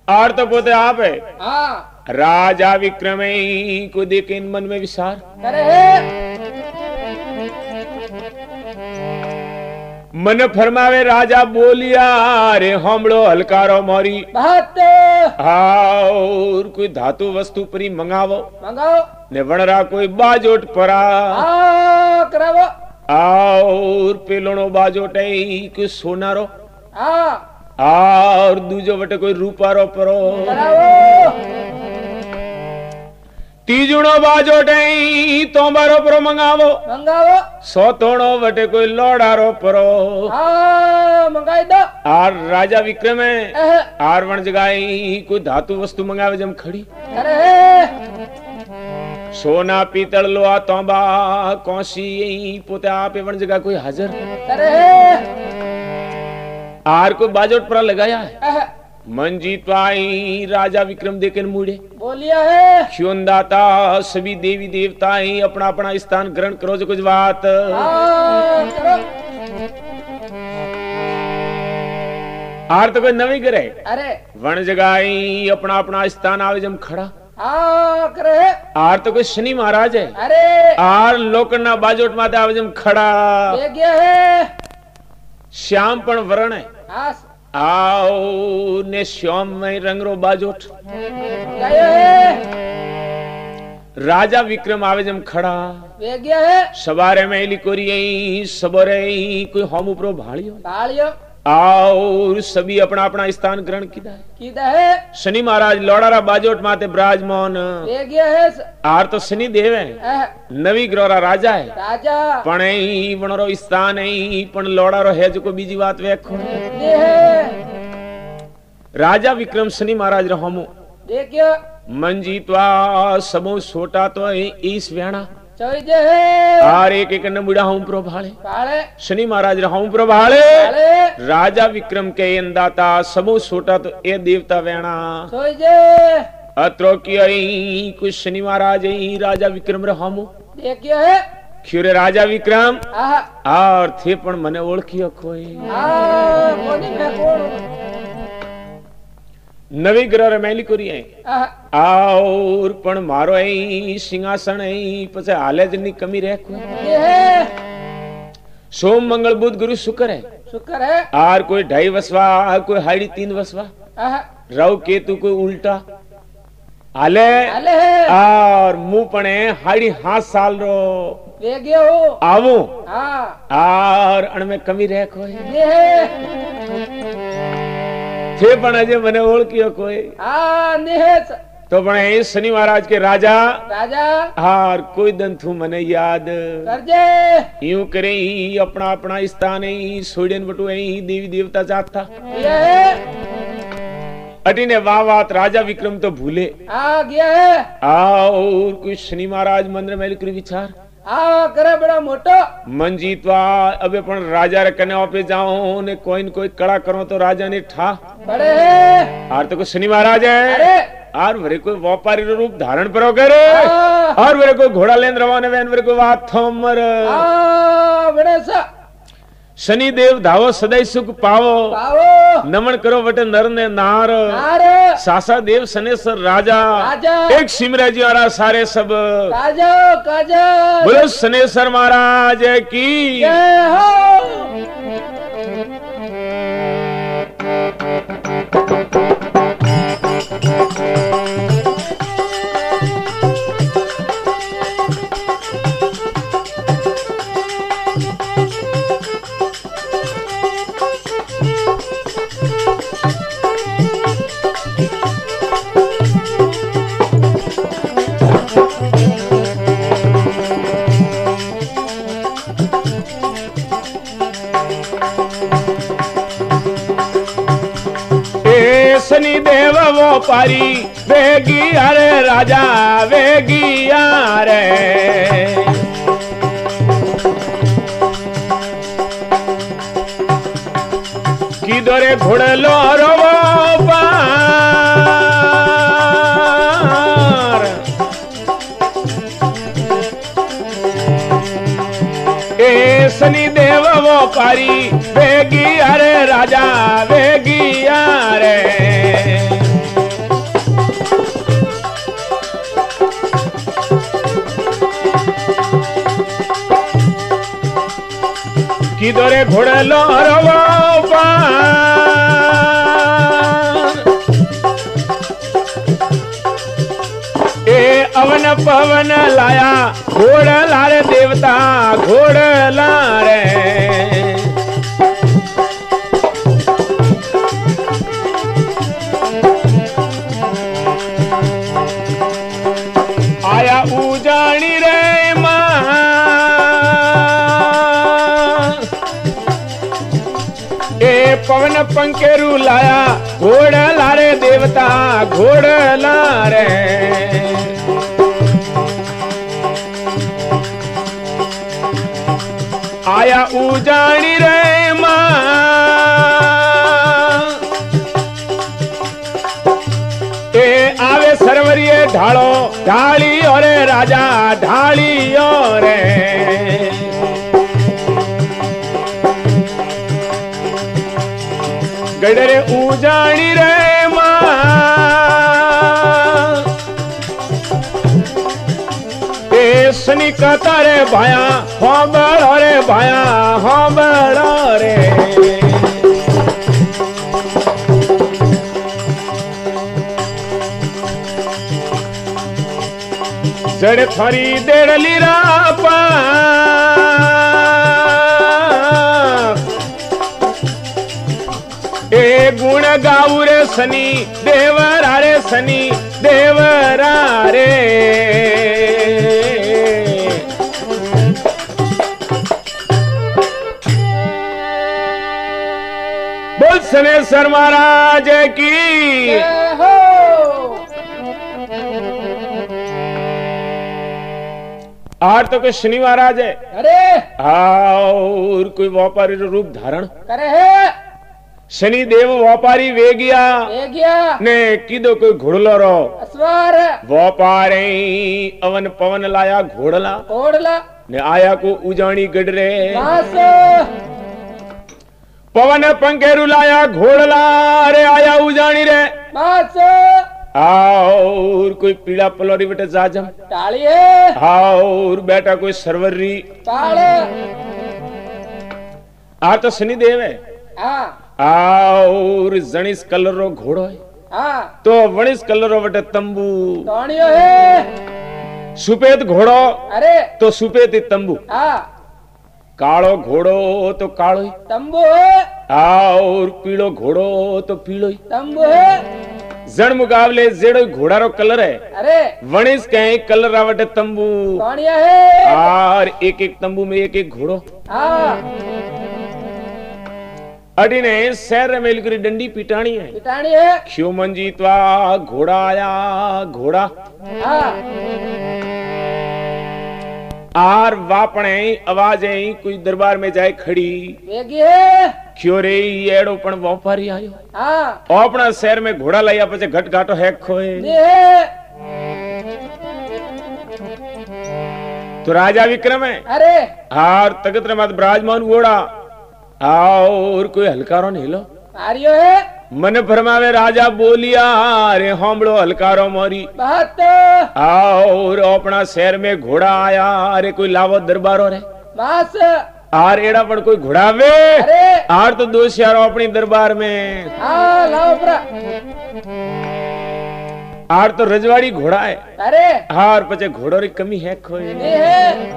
और तो पोते आप है हाँ राजा विक्रम को देखे मन में विचार करे मन फरमावे राजा बोलिया रे हमड़ो हलकारो मोरी बात और कोई धातु वस्तु परी मंगावो मंगाओ ने वणरा कोई बाजोट परा हाँ करावो और पेलोनो बाजोट कोई सोनारो हाँ और दूजो वटे कोई रूपारो परो करावो तीजुणो बाजोट तोमारो परो मंगावो मंगाओ सोतोणो वटे कोई लोडारो परो हाँ मंगाई दो आर राजा विक्रम है आर वण जगाई कोई धातु वस्तु मंगावे जम खड़ी करे सोना पीतल लोहा तोंबा कौसी पोते आपे वण जगह कोई हाजर करे आर को बाजोट पर लगाया है मन जीतवाई राजा विक्रम देकर मुड़े बोलिया है क्यों दाता सभी देवी देवता अपना अपना स्थान ग्रहण करो जो कुछ बात हाँ करो आर तो कोई नवी करे अरे वन जगाई अपना अपना स्थान आवे जम खड़ा हाँ करे आर तो कोई शनि महाराज है अरे आर लोकना बाजोट माते आवे जम खड़ा ले गया है श्याम पण वरण है हाँ आओ ने श्याम में रंगरो बाजोट गया है राजा विक्रम आवे जम खड़ा ले गया है सवारे में लिकोरी सबरे कोई हम उपरो भालियो तालियो और सभी अपना अपना स्थान ग्रहण किया है किदा है शनि महाराज लोडारा बाजोट माते विराजमान ले गया है आर तो शनि देव है नवी ग्रहोरा राजा है राजा पण वणरो स्थान पण लोडारो है जो को बीजी बात वेखो ये है राजा विक्रम शनि महाराज रहमो देखियो मन जीतवा सबो सोटा तो इस वेणा चोइजे है आर एक एक नमुड़ा हूं प्रभाले काले शनि महाराज रहूं प्रभाले काले राजा विक्रम के अंदाता सबो सोटा तो ए देवता वेणा चोइजे अत्रो की कुछ शनि महाराज राजा विक्रम रहमो देखियो है क्यूरे राजा विक्रम आहा और थे पण मने ओळखियो कोई कोनी में कोण नवी ग्रह रे मैली कोरी है आहा और पण मारो सिंहासन पछे हाले जनी कमी रह कोई ये है सोम मंगल बुध गुरु शुक्र है शुक्र है आर कोई 2.5 वसवा कोई 3.5 वसवा आहा राहु केतु कोई उल्टा हाले आले है और मुंह पणे 5.5 साल रो ले गया हो आवो हाँ और अण में कमी रह कोई ये है थे पण अजे मने ओळखियो कोई हाँ निहेश तो पण शनि महाराज के राजा राजा हार कोई दन थू मने याद करजे यूं करे अपना अपना स्थान सोडन बटू देवी देवता चाहता ये है अटीने वात राजा विक्रम तो भूले आ गया है और कोई शनि महाराज मंदिर में लिख विचार आ करे बड़ा मोटो मन जीतवा अबे पण राजा रे कने पे जाऊं ने कोई न कोई कड़ा करो तो राजा ने ठा बड़े है आर तो कोई शनि महाराज है अरे आर वरे कोई व्यापारी रूप धारण करो करे और वरे कोई घोड़ा लेन रवाने वेन वरे कोई वात थमर बड़े सा शनि देव धावो सदैव सुख पावो पावो नमन करो वटे नर ने नार नार सासा देव सनेसर राजा राजा एक सिमराजी वाला सारे सब काजो काजो बोलो सनेसर महाराज की जय हो शनि देव वो पारी वेगी अरे राजा वेगी अरे की दोरे घोड़लो रोवो पार ए शनि देव वो पारी वेगी अरे राजा वेगी अरे अरे घोड़लो रवा ए अवन पवन लाया घोड़ला रे देवता घोड़ला रे आया उजाणी रे मां ए पवन पंकेरू लाया घोड़ला रे देवता घोड़ला रे आया उजाणी रे मां ए आवे सरवरिये ढालो ढाली और राजा ढाली और गडरे उजाणी रे मां ए सनी कहता रे भाया होंबड़ रे भाया होंबड़ रे जड़ थोरी देड़ली रापा ए गुण गाऊ रे सनी देवरा रे सनी देवरा रे बोल सनेश्वर महाराज की जय हो। आज तो कोई शनि महाराज है अरे और कोई व्यापारी रूप धारण करे है शनि देव व्यापारी वे गया ने कीधो कोई घोड़लो रो अस्वार व्यापारी अवन पवन लाया घोड़ला ओढ़ला ने आया को उजाणी गडरे मास पवन पंकेरू लाया घोड़ला रे आया उजाणी रे मास और कोई पीड़ा पलोरी बेटे जाजम टाली है और बेटा कोई सरवरी ताल आ तो शनि देव है हाँ और जनिस कलर रो घोड़ो है हाँ तो वनिस कलर रो बेटे तंबू तोड़ियो है सुपेत घोड़ो अरे तो सुपेत ही तंबू हाँ कालो घोड़ो तो कालो ही तंबू है और पीलो घोड़ो तो पीलो ही तंबू है जन मुकाबले जेड़ो घोड़ा रो कलर है अरे वनिस कहीं कलर रावटे तंबू तोड़िया है और एक एक तंबू में एक एक घोड़ो हाँ अडिने शहर में मिलकर डंडी पिटानी है पिटानी है क्यों मंजीतवा घोड़ा आया घोड़ा हाँ आर वापणे आवाज आई कोई दरबार में जाए खड़ी वेगी है क्यों रे एड़ो पण व्यापारी आयो हाँ अपना शहर में घोड़ा लाया पछे घट घाटो हैक खोए ये तो राजा विक्रम है अरे हार तगत मत ब्राजमान ओड़ा और कोई हलकारो नहीं लो आरियो है मन भरमावे राजा बोलिया रे होमड़ो हलकारो मोरी बात और अपना शहर में घोड़ा आया अरे कोई लावो दरबारो रे मास आर एड़ा पण कोई घोड़ावे अरे आर तो दोष यारो अपनी दरबार में हाँ लाओ प्रा आर तो रजवाड़ी घोड़ा है अरे हार पचे घोड़ो री कमी है खोए ये है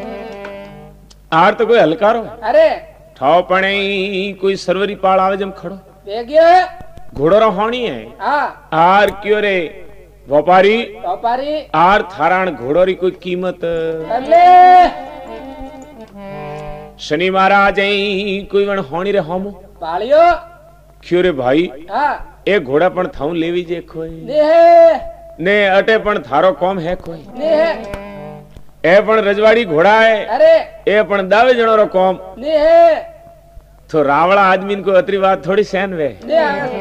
आर तो कोई हलकारो अरे ठाव पणे कोई सरवरी पाल आवे जम खड़ो वेगी है घोड़ो रो हाणी है हाँ आर क्यों रे व्यापारी व्यापारी आर थारान घोड़ो री कोई कीमत कर ले शनि महाराज कोई वन हाणी रे हमो पालियो क्यों रे भाई हाँ ए घोड़ा पण थाऊ लेवी जे खोए ने है ने अटे पण थारो कॉम है कोई ने है ए पण रजवाड़ी घोड़ा है अरे ए पण दावे जणो रो कॉम ने है तो रावड़ा आदमी को अतरी बात थोड़ी सहन वे ने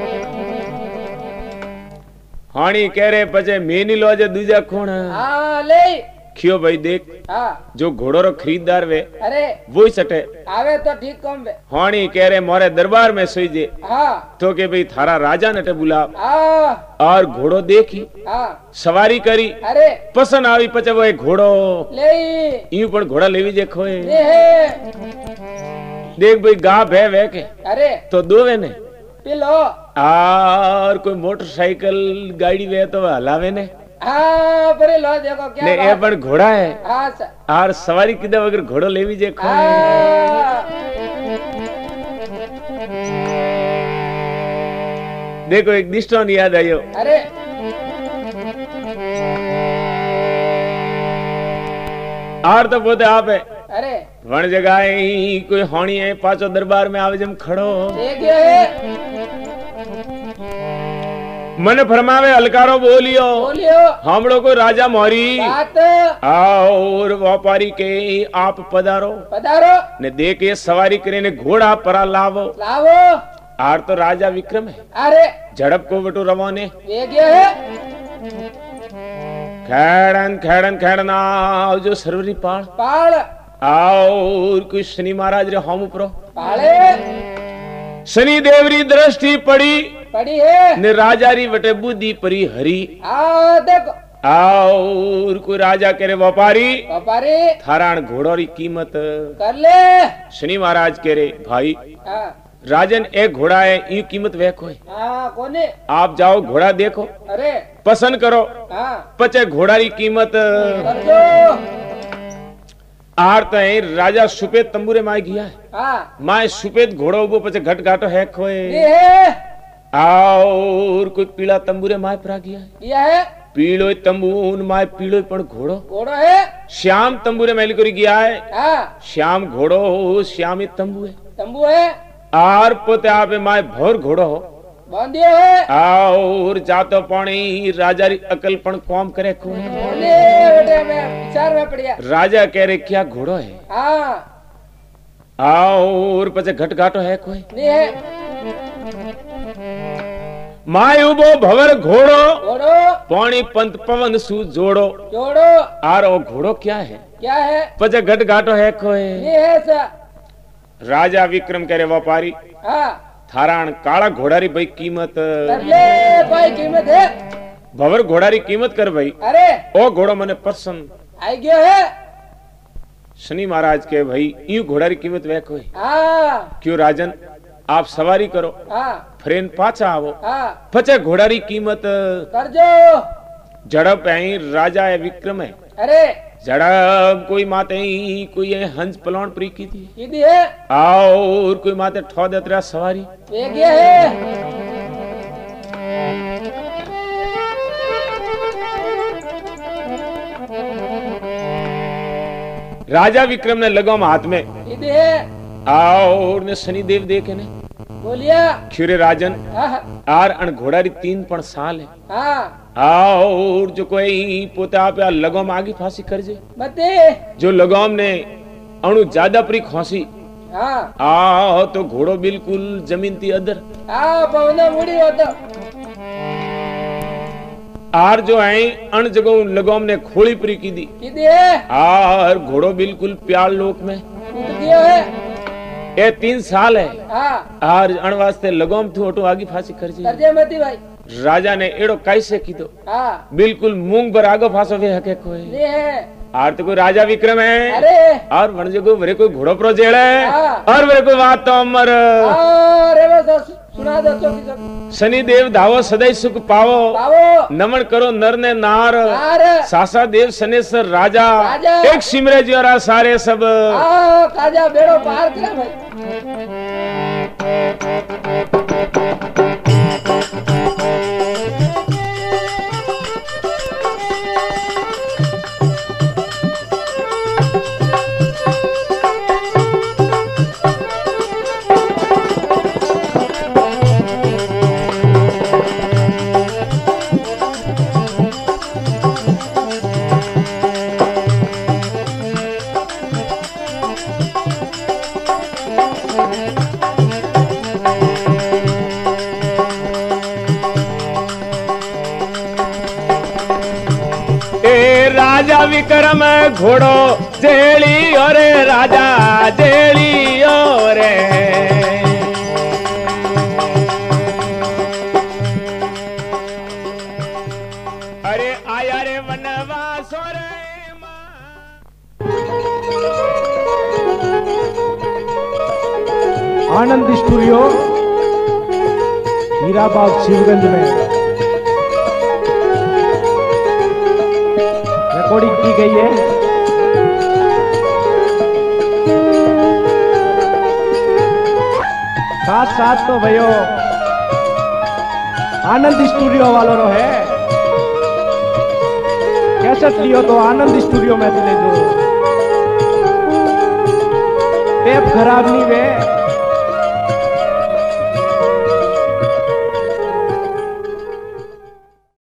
हाणी कह रहे पचे मेनी लो जे दूजा कोण हाँ ले खियो भाई देख हाँ जो घोड़ो रो खरीददार वे अरे वो ही सटे आवे तो ठीक कम बे हाणी कह रहे मोरे दरबार में सोई जे हाँ तो के भाई थारा राजा नटे बुला हाँ और घोड़ो देखी हाँ सवारी करी अरे पसंद आई पचे वो एक घोड़ो ले यूं पण घोड़ा लेवी जे खोए ने है देख भाई गा भे वे के अरे तो दोवे ने पिलो और कोई मोटरसाइकिल गाड़ी वे तो हलावे ने हाँ पर लो देखो क्या ने ए पण घोड़ा है हाँ सर और सवारी किदा वगर घोड़ो लेवी जे खो देखो एक दृष्टांत याद आयो अरे आर तो पोते आप है अरे वण जगह कोई होनी है पाचो दरबार में आवे जम खड़ो देखियो है मन फरमावे हलकारो बोलियो बोलियो हमड़ो को राजा मोरी बात और व्यापारी के आप पधारो पधारो ने देखे सवारी करे ने घोड़ा परा लावो लावो आर तो राजा विक्रम है अरे झड़प को बटू रवाने देखियो है खेड़न खेड़न खेड़न आओ जो सरवरी पाल पाल और कोई शनि महाराज रे हम उपरो पाले शनि देवरी दृष्टि पड़ी पड़ी है ने राजारी वटे बुद्धि परी हरी आ देखो और कोई राजा करे व्यापारी व्यापारी थारान घोड़ो री कीमत कर ले शनि महाराज कह रहे भाई हाँ राजन एक घोड़ा है ये कीमत वह कोई हाँ कोने आप जाओ घोड़ा देखो अरे पसंद करो हाँ पचे घोड़ा री कीमत कर दो आर तो राजा सुपेद तंबूरे माय गया है हाँ माय सुपेद घोड़ो उबो पचे घट घाटो है खोए ये है और कोई पीला तंबूरे माय परा गया है ये है पीलो तंबून माय पीलो पण घोड़ो घोड़ो है श्याम तंबूरे मैल करी गया है हाँ श्याम घोड़ो श्याम ही तंबू है तंबू है आर पोते आपे माय भोर घोड़ो हो बांधियो है और जातो पानी राजा री अकल पण काम करे को बोले बेटे मैं विचार में पड़िया राजा कह रहे क्या घोड़ो है हाँ और पचे घट घाटो है कोई नहीं है माय उबो भवर घोड़ो घोड़ो पानी पंत पवन सु जोड़ो जोड़ो आर ओ घोड़ो क्या है क्या है पचे घट घाटो है कोई नहीं है सर राजा विक्रम करे व्यापारी हाँ थारान काला घोड़ारी भाई कीमत कर ले कोई कीमत है भवर घोड़ारी कीमत कर भाई अरे ओ घोड़ो मने पसंद आई गयो है शनि महाराज के भाई यू घोड़ारी कीमत वह कोई हाँ क्यों राजन आप सवारी करो हाँ फ्रेन पाछा आवो हाँ पचे घोड़ारी कीमत कर जो झड़प है राजा है विक्रम है अरे झड़प कोई माते कोई है हंस पलौन प्री की थी सीधी है और कोई माते ठो देतरा सवारी एक ये है राजा विक्रम ने लगाम हाथ में सीधी है और ने शनि देव देखे ने बोलिया क्षुरे राजन हाँ आर अण घोड़ारी 3 पण साल है हाँ और जो कोई पोते आप लगाम आगे फांसी कर जे बते जो लगाम ने अणु ज्यादा परी खोसी हाँ आ तो घोड़ो बिल्कुल जमीन थी अदर हाँ पवन मुड़ी हो तो आर जो है अण जगह लगाम ने खोली परी की दी सीधी है आर घोड़ो बिल्कुल प्याल लोक में कूद दियो है ये 3 साल है हाँ आर अण वास्ते लगाम थी ओटो आगे फांसी कर जे कर दे मती भाई राजा ने एड़ो कैसे कीधो हाँ बिल्कुल मूंग पर आगो फांसो वे हके कोई ये है आर तो कोई राजा विक्रम है अरे और वन जगो वरे कोई घोड़ो प्रो जेड़ है हाँ। और वरे कोई बात तो अमर अरे बस सुना दो चौकी शनि देव धावो सदैव सुख पावो पावो नमन करो नर ने नार नार सासा देव सनेसर राजा राजा। एक सिमरे ज्वारा सारे सब हाँ काजा बेड़ो पार करे भाई राजा विक्रम घोड़ो जेली और राजा जेली और अरे आया रे वनवास रे आनंद स्टूडियो हीराबाग शिवगंज में रिकॉर्डिंग की गई है। साथ साथ तो भयो आनंद स्टूडियो वालों रो है, कैसेट लियो तो आनंद स्टूडियो में ले जो, टेप खराब नहीं वे।